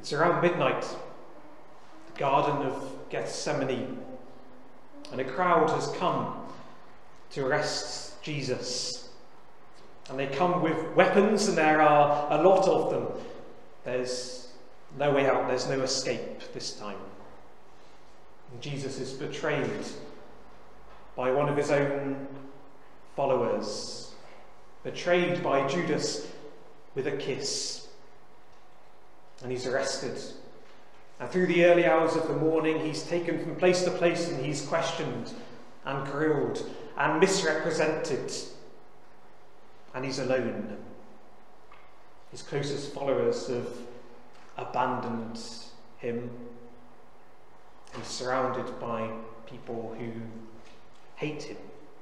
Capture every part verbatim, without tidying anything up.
It's around midnight, the Garden of Gethsemane, and a crowd has come to arrest Jesus. And they come with weapons, and there are a lot of them. There's no way out, there's no escape this time. And Jesus is betrayed by one of his own followers, betrayed by Judas with a kiss. And he's arrested. And through the early hours of the morning, he's taken from place to place, and he's questioned and grilled and misrepresented. And he's alone. His closest followers have abandoned him. He's surrounded by people who hate him.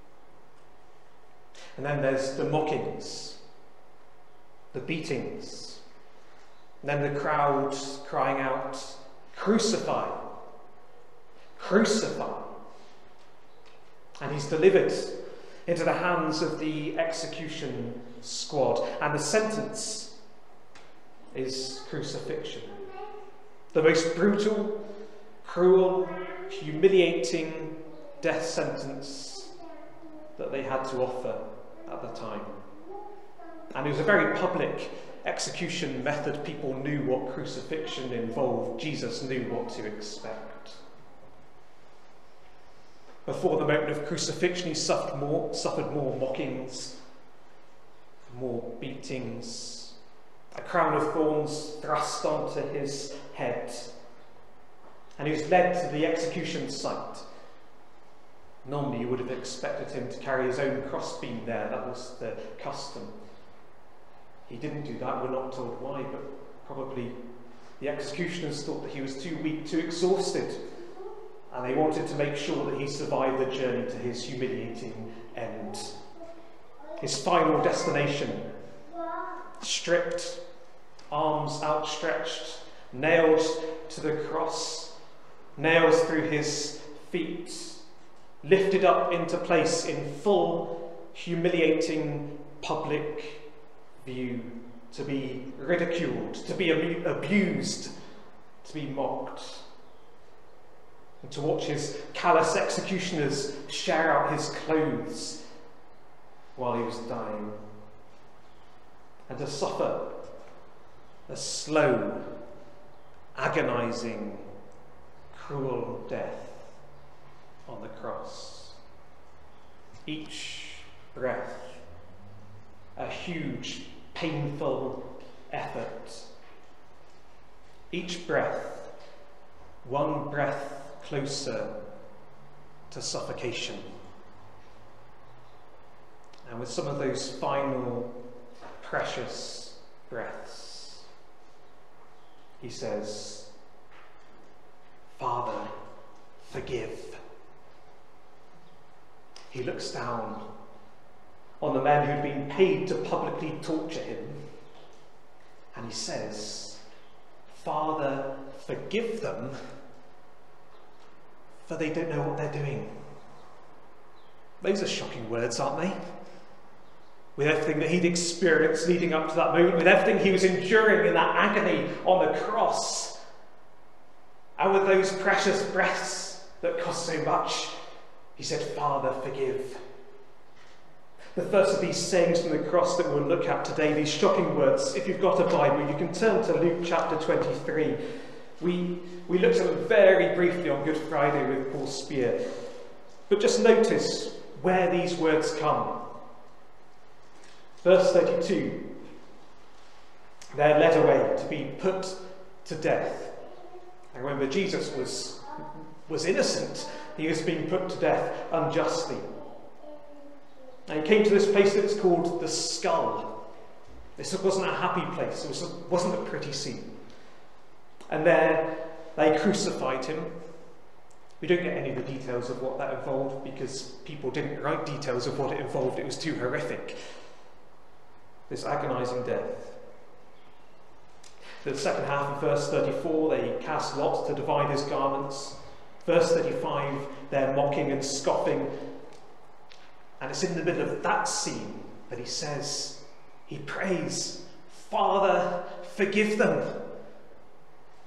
And then there's the mockings, the beatings, and then the crowd crying out, "Crucify! Crucify!" And he's delivered into the hands of the execution squad, and the sentence is crucifixion. The most brutal, cruel, humiliating death sentence that they had to offer at the time. And it was a very public execution method. People knew what crucifixion involved. Jesus knew what to expect. Before the moment of crucifixion, he suffered more, suffered more mockings, more beatings, a crown of thorns thrust onto his head, and he was led to the execution site. Normally you would have expected him to carry his own crossbeam there. That was the custom. He didn't do that. We're not told why, but probably the executioners thought that he was too weak, too exhausted, and they wanted to make sure that he survived the journey to his humiliating end. His final destination, stripped, arms outstretched, nailed to the cross, nails through his feet, lifted up into place in full, humiliating public view, to be ridiculed, to be abu- abused, to be mocked, and to watch his callous executioners share out his clothes while he was dying, and to suffer a slow, agonizing, cruel death on the cross. Each breath a huge, painful effort. Each breath, one breath closer to suffocation. And with some of those final precious breaths, he says, "Father, forgive." He looks down on the men who'd been paid to publicly torture him, and he says, "Father, forgive them, for they don't know what they're doing." Those are shocking words, aren't they? With everything that he'd experienced leading up to that moment, with everything he was enduring in that agony on the cross, and with those precious breaths that cost so much, he said, "Father, forgive." The first of these sayings from the cross that we'll look at today, these shocking words, if you've got a Bible, you can turn to Luke chapter twenty-three. We, we looked at them very briefly on Good Friday with Paul Spear. But just notice where these words come. Verse thirty-two, they're led away to be put to death. And remember, Jesus was, was innocent. He was being put to death unjustly. And he came to this place that's called the Skull. This wasn't a happy place. It was, wasn't a pretty scene. And there they crucified him. We don't get any of the details of what that involved because people didn't write details of what it involved. It was too horrific. This agonizing death. The second half of verse thirty-four, they cast lots to divide his garments. Verse thirty-five, they're mocking and scoffing. And it's in the middle of that scene that he says, he prays, "Father, forgive them,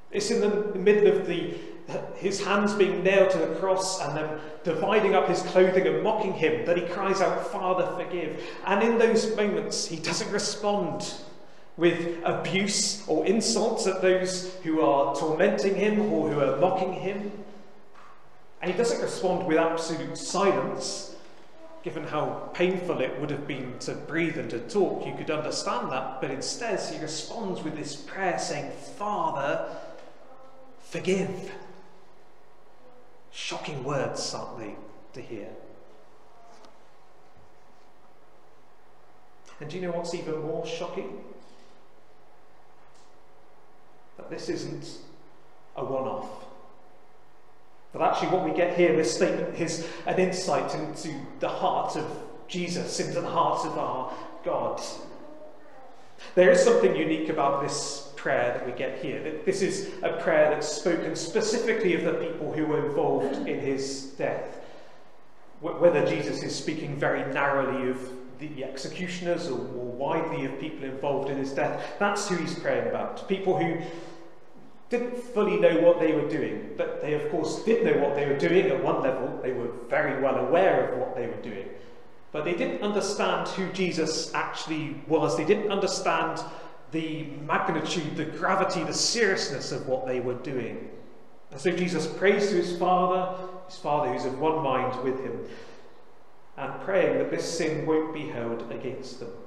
It's in the middle of the his hands being nailed to the cross and them dividing up his clothing and mocking him that he cries out, "Father, forgive." And in those moments, he doesn't respond with abuse or insults at those who are tormenting him or who are mocking him. And he doesn't respond with absolute silence. Given how painful it would have been to breathe and to talk, you could understand that. But instead, he responds with this prayer saying, "Father, forgive." Shocking words, aren't they, to hear? And do you know what's even more shocking? That this isn't a one-off. That actually what we get here in this statement is an insight into the heart of Jesus, into the heart of our God. There is something unique about this prayer that we get here. This is a prayer that's spoken specifically of the people who were involved in his death. Whether Jesus is speaking very narrowly of the executioners or more widely of people involved in his death, that's who he's praying about. People who didn't fully know what they were doing, but they of course did know what they were doing at one level. They were very well aware of what they were doing, but they didn't understand who Jesus actually was. They didn't understand the magnitude, the gravity, the seriousness of what they were doing. And so Jesus prays to his Father, his Father who's of one mind with him, and praying that this sin won't be held against them.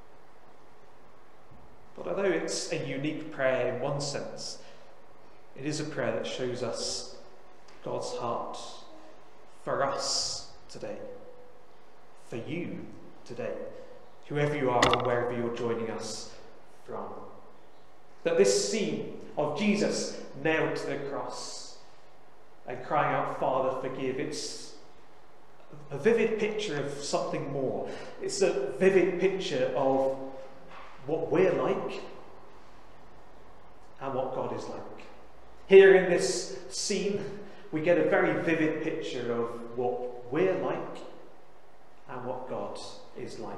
But although it's a unique prayer in one sense, it is a prayer that shows us God's heart for us today, for you today, whoever you are and wherever you're joining us from. That this scene of Jesus nailed to the cross and crying out, "Father, forgive," it's a vivid picture of something more. It's a vivid picture of what we're like and what God is like. Here in this scene, we get a very vivid picture of what we're like and what God is like.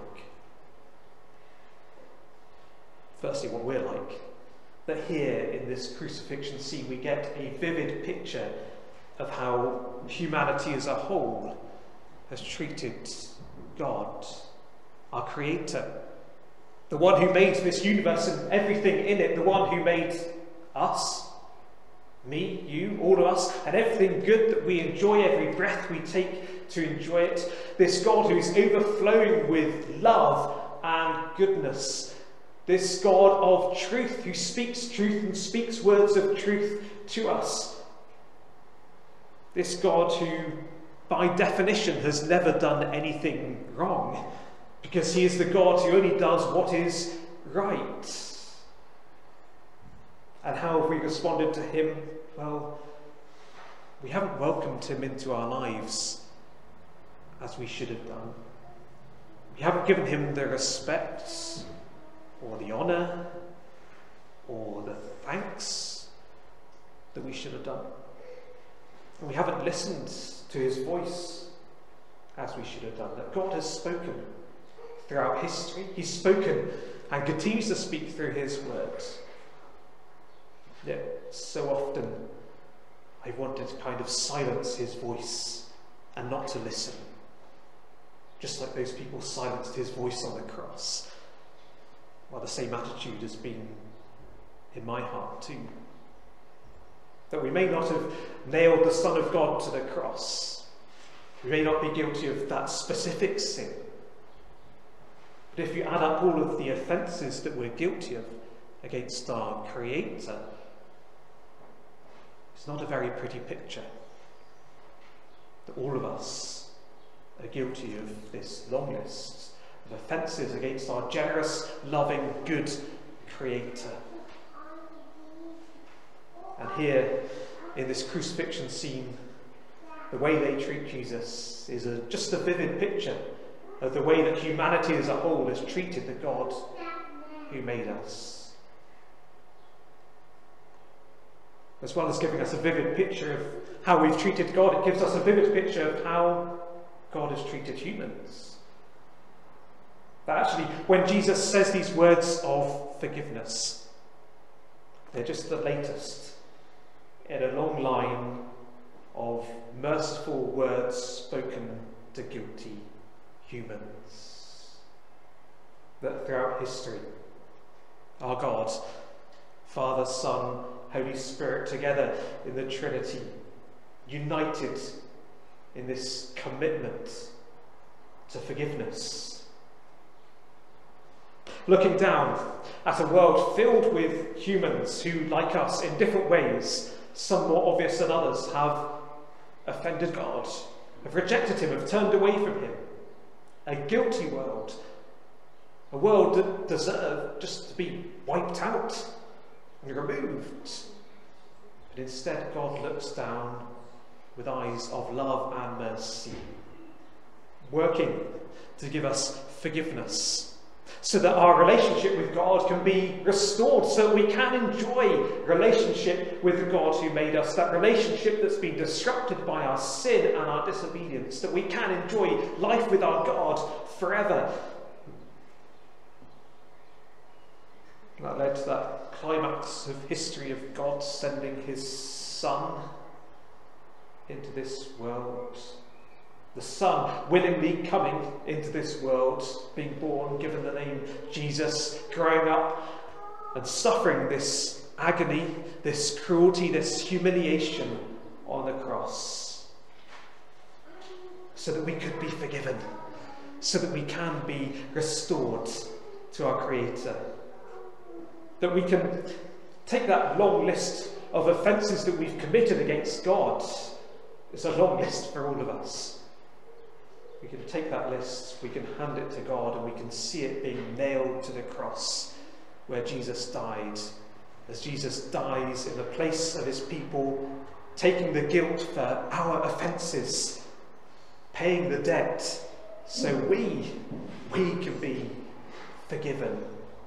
Firstly, what we're like. That here in this crucifixion scene, we get a vivid picture of how humanity as a whole has treated God, our Creator, the one who made this universe and everything in it, the one who made us, me, you, all of us, and everything good that we enjoy, every breath we take to enjoy it. This God who is overflowing with love and goodness. This God of truth who speaks truth and speaks words of truth to us. This God who, by definition, has never done anything wrong, because he is the God who only does what is right. And how have we responded to him? Well, we haven't welcomed him into our lives as we should have done. We haven't given him the respect or the honour or the thanks that we should have done. And we haven't listened to his voice as we should have done. That God has spoken throughout history. He's spoken and continues to speak through his words. Yet so often I've wanted to kind of silence his voice and not to listen. Just like those people silenced his voice on the cross. Well, the same attitude has been in my heart too. That we may not have nailed the Son of God to the cross. We may not be guilty of that specific sin. But if you add up all of the offences that we're guilty of against our Creator, it's not a very pretty picture. That all of us are guilty of this long list of offences against our generous, loving, good Creator. And here, in this crucifixion scene, the way they treat Jesus is a, just a vivid picture of the way that humanity as a whole has treated the God who made us. As well as giving us a vivid picture of how we've treated God, it gives us a vivid picture of how God has treated humans. That actually, when Jesus says these words of forgiveness, they're just the latest in a long line of merciful words spoken to guilty humans. That throughout history, our God, Father, Son, Holy Spirit, together in the Trinity, united in this commitment to forgiveness. Looking down at a world filled with humans who, like us, in different ways, some more obvious than others, have offended God, have rejected him, have turned away from him. A guilty world, a world that deserved just to be wiped out and removed. But instead, God looks down with eyes of love and mercy, working to give us forgiveness, so that our relationship with God can be restored, so that we can enjoy relationship with the God who made us, that relationship that's been disrupted by our sin and our disobedience, that we can enjoy life with our God forever. That led to that climax of history of God sending his Son into this world. The Son willingly coming into this world, being born, given the name Jesus, growing up and suffering this agony, this cruelty, this humiliation on the cross, so that we could be forgiven, so that we can be restored to our Creator. That we can take that long list of offences that we've committed against God. It's a long list for all of us. We can take that list, we can hand it to God, and we can see it being nailed to the cross where Jesus died. As Jesus dies in the place of his people, taking the guilt for our offences, paying the debt so we, we can be forgiven.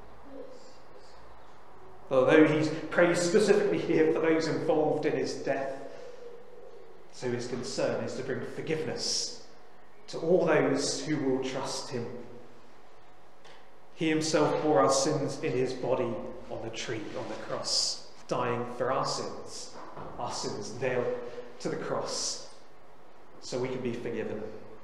Although he prays specifically here for those involved in his death, so his concern is to bring forgiveness to all those who will trust him. He himself bore our sins in his body on the tree, on the cross, dying for our sins, our sins nailed to the cross, so we can be forgiven.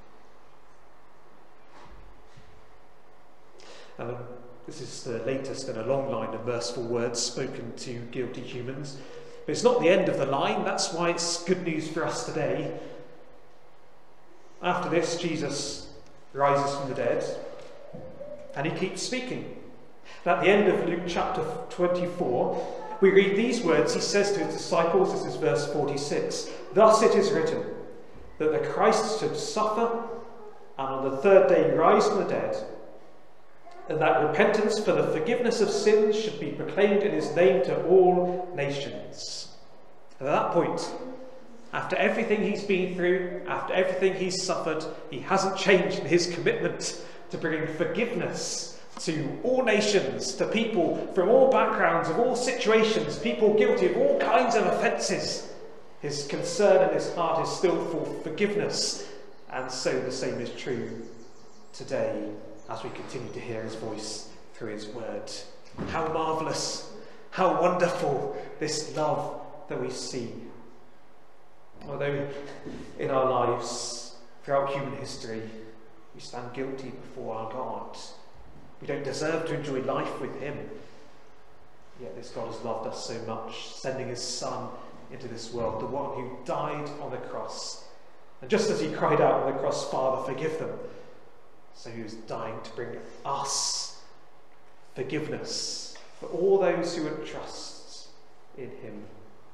And this is the latest in a long line of merciful words spoken to guilty humans. But it's not the end of the line. That's why it's good news for us today. After this, Jesus rises from the dead, and he keeps speaking. And at the end of Luke chapter twenty-four, we read these words. He says to his disciples, this is verse forty-six, "Thus it is written, that the Christ should suffer, and on the third day rise from the dead, and that repentance for the forgiveness of sins should be proclaimed in his name to all nations." And at that point, after everything he's been through, after everything he's suffered, he hasn't changed in his commitment to bringing forgiveness to all nations, to people from all backgrounds, of all situations, people guilty of all kinds of offences. His concern and his heart is still for forgiveness, and so the same is true today as we continue to hear his voice through his word. How marvellous, how wonderful this love that we see. Although in our lives, throughout human history, we stand guilty before our God. We don't deserve to enjoy life with him. Yet this God has loved us so much, sending his Son into this world, the one who died on the cross. And just as he cried out on the cross, "Father, forgive them," so he was dying to bring us forgiveness for all those who would trust in him.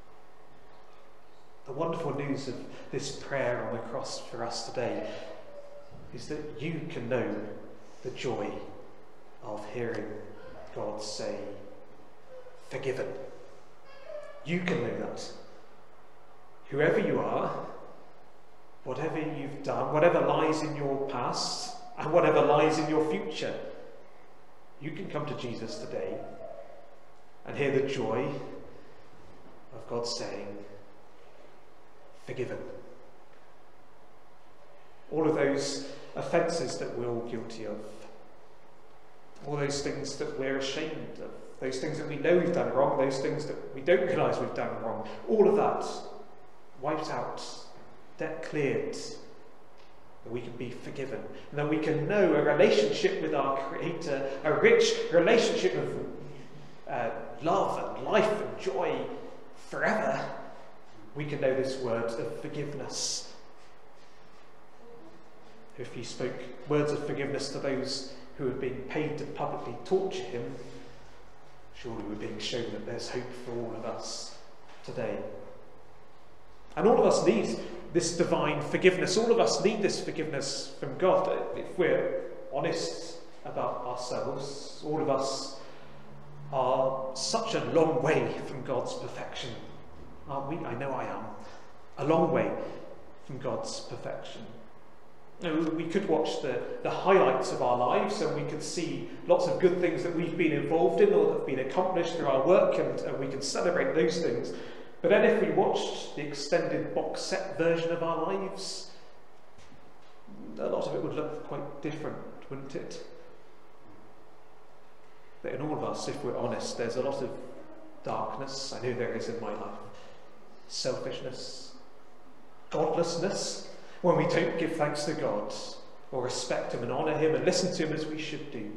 The wonderful news of this prayer on the cross for us today is that you can know the joy of hearing God say, "Forgiven." You can know that. Whoever you are, whatever you've done, whatever lies in your past, and whatever lies in your future, you can come to Jesus today and hear the joy of God saying, "Forgiven." All of those offences that we're all guilty of, all those things that we're ashamed of, those things that we know we've done wrong, those things that we don't realise we've done wrong, all of that wiped out, debt cleared, that we can be forgiven, and that we can know a relationship with our Creator, a rich relationship of uh, love and life and joy forever. We can know this word of forgiveness. If he spoke words of forgiveness to those who had been paid to publicly torture him, surely we're being shown that there's hope for all of us today. And all of us need this divine forgiveness. All of us need this forgiveness from God. If we're honest about ourselves, all of us are such a long way from God's perfection, aren't we? I know I am. A long way from God's perfection. You know, we could watch the, the highlights of our lives, and we could see lots of good things that we've been involved in or that have been accomplished through our work, and, and we can celebrate those things. But then if we watched the extended box set version of our lives, a lot of it would look quite different, wouldn't it? But in all of us, if we're honest, there's a lot of darkness. I know there is in my life. Selfishness, godlessness, when we don't give thanks to God or respect him and honour him and listen to him as we should do.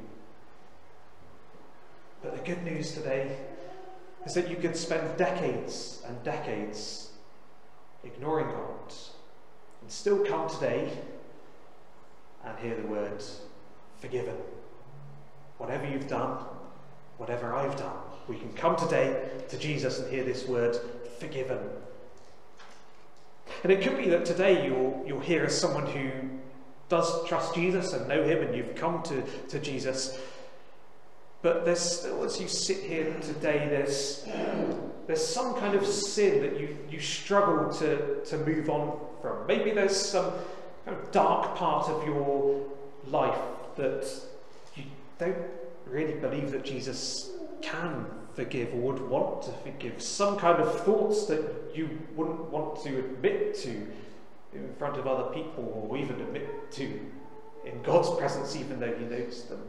But the good news today is that you could spend decades and decades ignoring God and still come today and hear the word forgiven. Whatever you've done, whatever I've done, we can come today to Jesus and hear this word forgiven. And it could be that today you'll, you'll hear as someone who does trust Jesus and know him, and you've come to, to Jesus. But there's still, as you sit here today, there's, there's some kind of sin that you, you struggle to, to move on from. Maybe there's some kind of dark part of your life that you don't really believe that Jesus can forgive or would want to forgive. Some kind of thoughts that you wouldn't want to admit to in front of other people, or even admit to in God's presence, even though he knows them.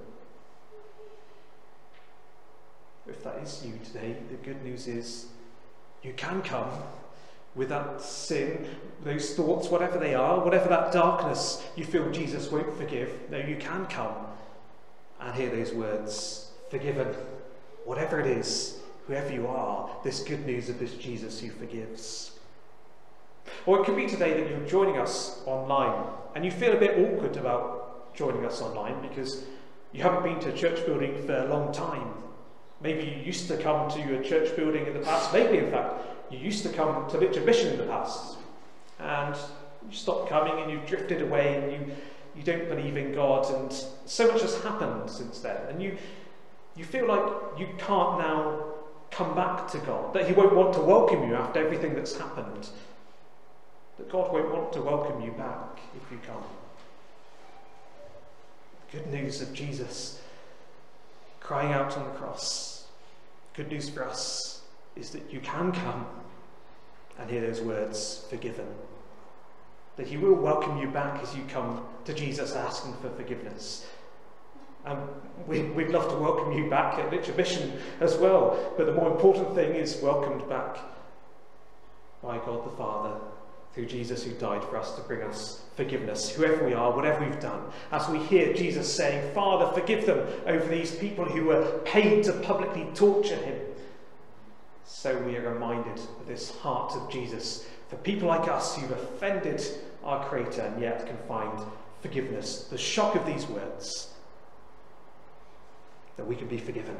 If that is you today, the good news is you can come with that sin, those thoughts, whatever they are, whatever that darkness you feel Jesus won't forgive. No, you can come and hear those words, forgiven. Whatever it is, whoever you are, this good news of this Jesus who forgives. Or it could be today that you're joining us online and you feel a bit awkward about joining us online because you haven't been to a church building for a long time. Maybe you used to come to a church building in the past. Maybe, in fact, you used to come to Litchfield Mission in the past. And you stopped coming and you've drifted away and you, you don't believe in God, and so much has happened since then. And you You feel like you can't now come back to God, that he won't want to welcome you after everything that's happened, that God won't want to welcome you back if you come. Good news of Jesus crying out on the cross. Good news for us is that you can come and hear those words, forgiven. That he will welcome you back as you come to Jesus asking for forgiveness. And we, we'd love to welcome you back at Litchfield Mission as well. But the more important thing is welcomed back by God the Father through Jesus, who died for us to bring us forgiveness, whoever we are, whatever we've done. As we hear Jesus saying, Father, forgive them over these people who were paid to publicly torture him. So we are reminded of this heart of Jesus for people like us who've offended our Creator and yet can find forgiveness. The shock of these words, that we can be forgiven.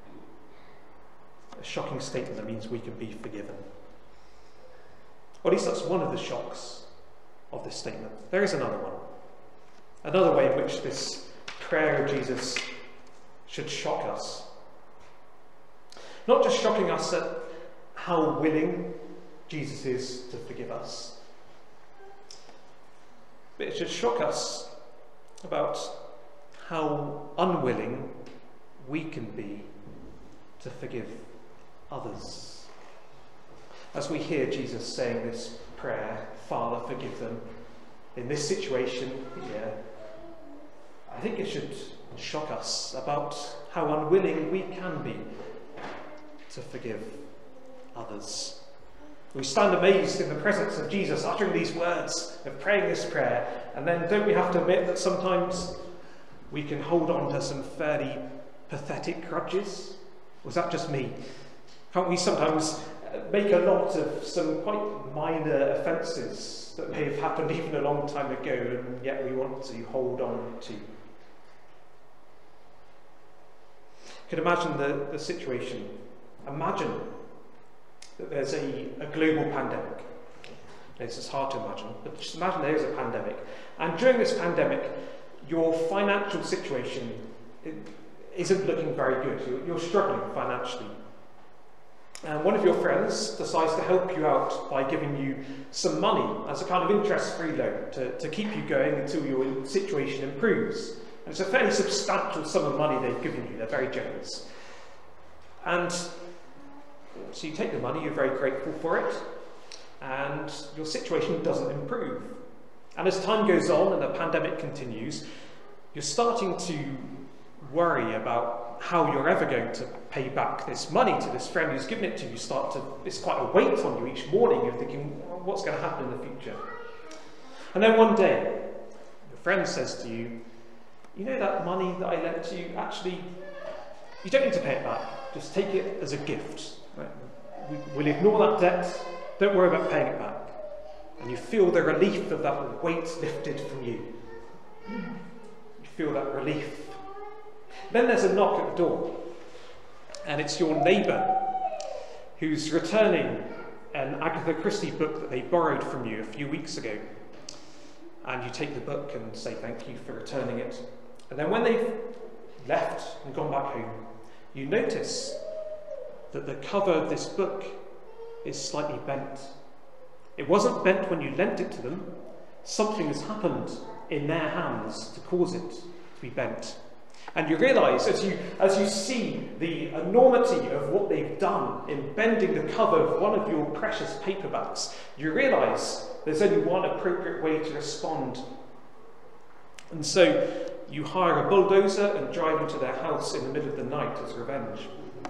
A shocking statement that means we can be forgiven. Or at least that's one of the shocks of this statement. There is another one. Another way in which this prayer of Jesus should shock us. Not just shocking us at how willing Jesus is to forgive us, but it should shock us about how unwilling we can be to forgive others. As we hear Jesus saying this prayer, Father, forgive them, in this situation here, I think it should and shock us about how unwilling we can be to forgive others. We stand amazed in the presence of Jesus uttering these words, of praying this prayer, and then don't we have to admit that sometimes we can hold on to some fairly pathetic grudges? Or is that just me? Can't we sometimes make a lot of some quite minor offences that may have happened even a long time ago, and yet we want to hold on to? You can imagine the, the situation. Imagine that there's a, a global pandemic. It's just hard to imagine, but just imagine there is a pandemic. And during this pandemic, your financial situation isn't looking very good. You're, you're struggling financially. And one of your friends decides to help you out by giving you some money as a kind of interest-free loan to, to keep you going until your situation improves. And it's a fairly substantial sum of money they've given you. They're very generous. And so you take the money, you're very grateful for it, and your situation doesn't improve. And as time goes on and the pandemic continues, you're starting to worry about how you're ever going to pay back this money to this friend who's given it to you. Start to, it's quite a weight on you each morning. You're thinking, well, what's going to happen in the future? And then one day, your friend says to you, you know that money that I lent you, actually, you don't need to pay it back. Just take it as a gift. Right? We, we'll ignore that debt. Don't worry about paying it back. And you feel the relief of that weight lifted from you. You feel that relief. Then there's a knock at the door, and it's your neighbour who's returning an Agatha Christie book that they borrowed from you a few weeks ago. And you take the book and say thank you for returning it. And then when they've left and gone back home, you notice that the cover of this book is slightly bent. It wasn't bent when you lent it to them. Something has happened in their hands to cause it to be bent. And you realise, as you, as you see the enormity of what they've done in bending the cover of one of your precious paperbacks, you realise there's only one appropriate way to respond. And so you hire a bulldozer and drive into their house in the middle of the night as revenge.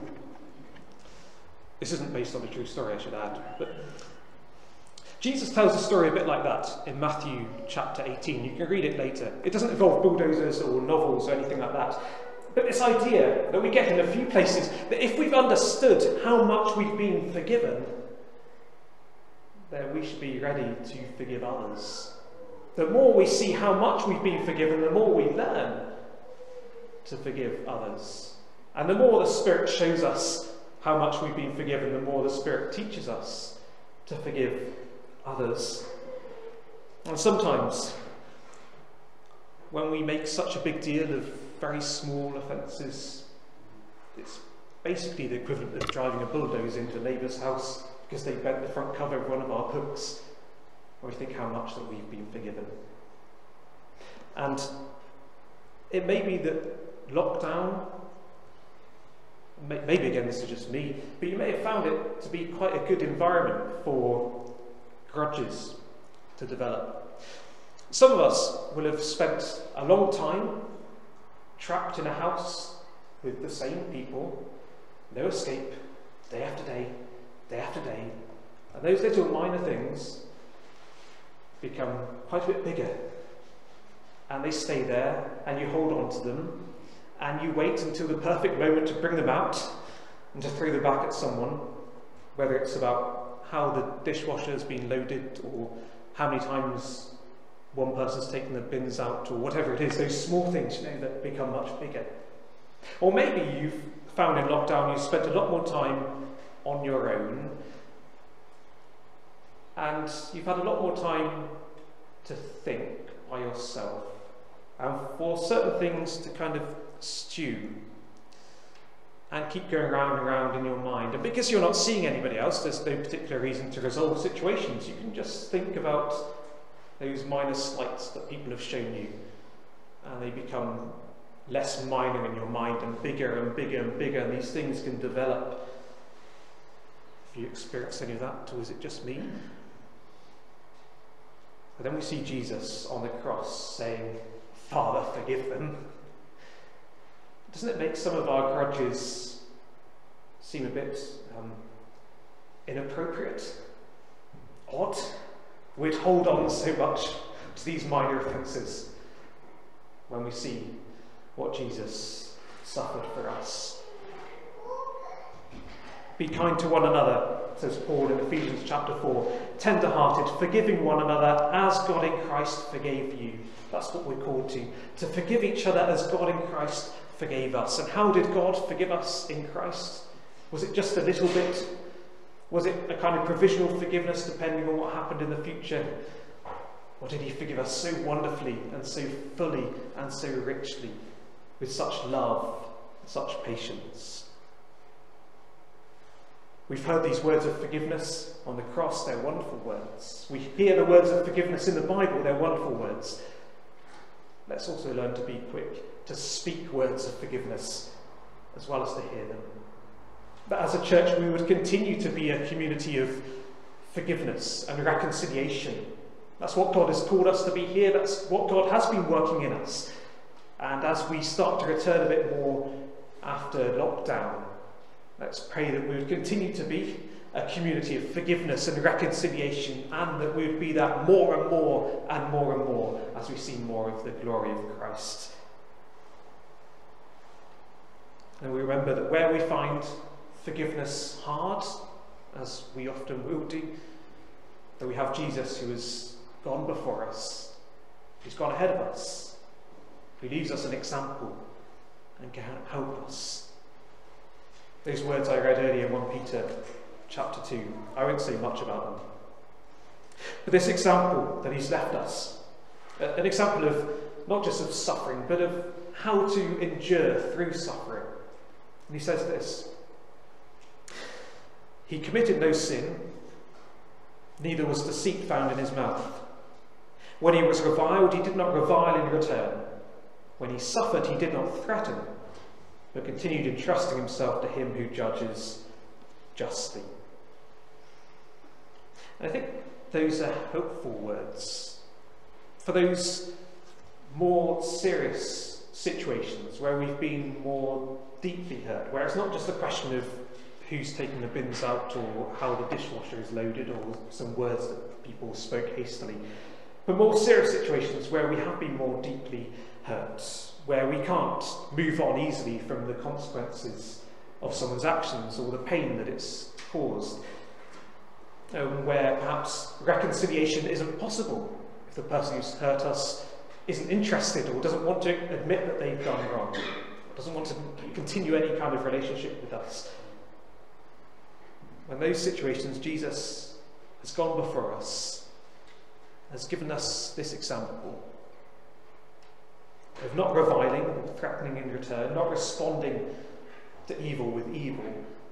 This isn't based on a true story, I should add. But Jesus tells a story a bit like that in Matthew chapter eighteen. You can read it later. It doesn't involve bulldozers or novels or anything like that. But this idea that we get in a few places, that if we've understood how much we've been forgiven, then we should be ready to forgive others. The more we see how much we've been forgiven, the more we learn to forgive others. And the more the Spirit shows us how much we've been forgiven, the more the Spirit teaches us to forgive others. And sometimes, when we make such a big deal of very small offences, it's basically the equivalent of driving a bulldozer into a neighbour's house because they bent the front cover of one of our books, or we think how much that we've been forgiven. And it may be that lockdown, maybe again this is just me, but you may have found it to be quite a good environment for grudges to develop. Some of us will have spent a long time trapped in a house with the same people, no escape, day after day, day after day, and those little minor things become quite a bit bigger, and they stay there, and you hold on to them, and you wait until the perfect moment to bring them out and to throw them back at someone, whether it's about how the dishwasher has been loaded, or how many times one person's taken the bins out, or whatever it is, those small things, you know, that become much bigger. Or maybe you've found in lockdown you've spent a lot more time on your own, and you've had a lot more time to think by yourself, and for certain things to kind of stew and keep going round and round in your mind. And because you're not seeing anybody else, there's no particular reason to resolve situations. You can just think about those minor slights that people have shown you, and they become less minor in your mind and bigger and bigger and bigger, and these things can develop. Have you experienced any of that, or is it just me? But then we see Jesus on the cross saying, Father, forgive them. doesn't it make some of our grudges seem a bit um, inappropriate, odd? We'd hold on so much to these minor offences when we see what Jesus suffered for us. Be kind to one another, says Paul in Ephesians chapter four, tender-hearted, forgiving one another as God in Christ forgave you. That's what we're called to, to forgive each other as God in Christ forgave us. And how did God forgive us in Christ? Was it just a little bit? Was it a kind of provisional forgiveness depending on what happened in the future? Or did he forgive us so wonderfully and so fully and so richly, with such love, such patience? We've heard these words of forgiveness on the cross, they're wonderful words. We hear the words of forgiveness in the Bible, they're wonderful words. Let's also learn to be quick to speak words of forgiveness as well as to hear them. That as a church we would continue to be a community of forgiveness and reconciliation. That's what God has called us to be here, that's what God has been working in us. And as we start to return a bit more after lockdown, let's pray that we would continue to be a community of forgiveness and reconciliation, and that we would be that more and more and more and more as we see more of the glory of Christ. And we remember that where we find forgiveness hard, as we often will do, that we have Jesus who has gone before us, who's gone ahead of us, who leaves us an example and can help us. Those words I read earlier in First Peter chapter two, I won't say much about them. But this example that he's left us, an example of not just of suffering, but of how to endure through suffering. And he says this: he committed no sin, neither was deceit found in his mouth. When he was reviled, he did not revile in return. When he suffered, he did not threaten, but continued entrusting himself to him who judges justly. And I think those are hopeful words for those more serious situations where we've been more deeply hurt, where it's not just a question of who's taking the bins out or how the dishwasher is loaded or some words that people spoke hastily, but more serious situations where we have been more deeply hurt, where we can't move on easily from the consequences of someone's actions or the pain that it's caused, um, where perhaps reconciliation isn't possible if the person who's hurt us isn't interested or doesn't want to admit that they've done wrong, doesn't want to continue any kind of relationship with us. In those situations, Jesus has gone before us, has given us this example of not reviling or threatening in return, not responding to evil with evil,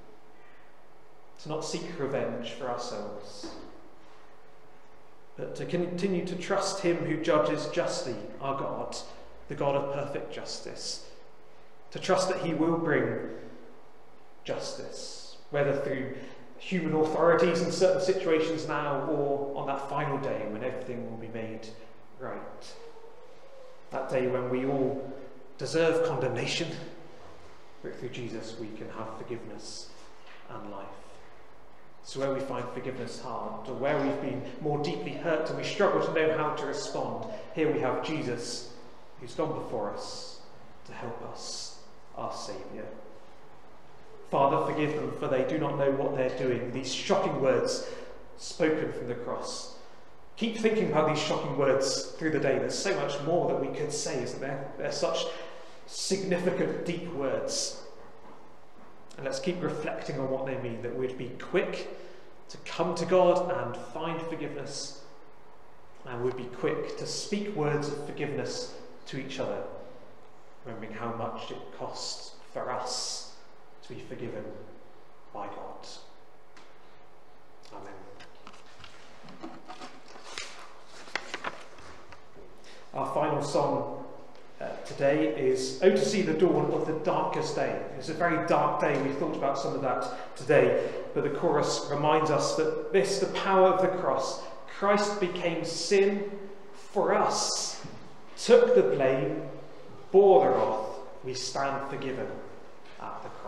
to not seek revenge for ourselves, but to continue to trust him who judges justly, our God, the God of perfect justice, to trust that he will bring justice, whether through human authorities in certain situations now or on that final day when everything will be made right. That day when we all deserve condemnation, but through Jesus we can have forgiveness and life. So where we find forgiveness hard, or where we've been more deeply hurt and we struggle to know how to respond, here we have Jesus who's gone before us to help us, our Saviour. Father, forgive them, for they do not know what they're doing. These shocking words spoken from the cross. Keep thinking about these shocking words through the day. There's so much more that we could say, isn't there? They're such significant, deep words. And let's keep reflecting on what they mean, that we'd be quick to come to God and find forgiveness, and we'd be quick to speak words of forgiveness to each other, remembering how much it costs for us to be forgiven by God. Amen. Our final song uh, today is "Oh to See the Dawn of the Darkest Day." It's a very dark day. We thought about some of that today, but the chorus reminds us that this, the power of the cross, Christ became sin for us, took the blame, bore the wrath, we stand forgiven at the cross.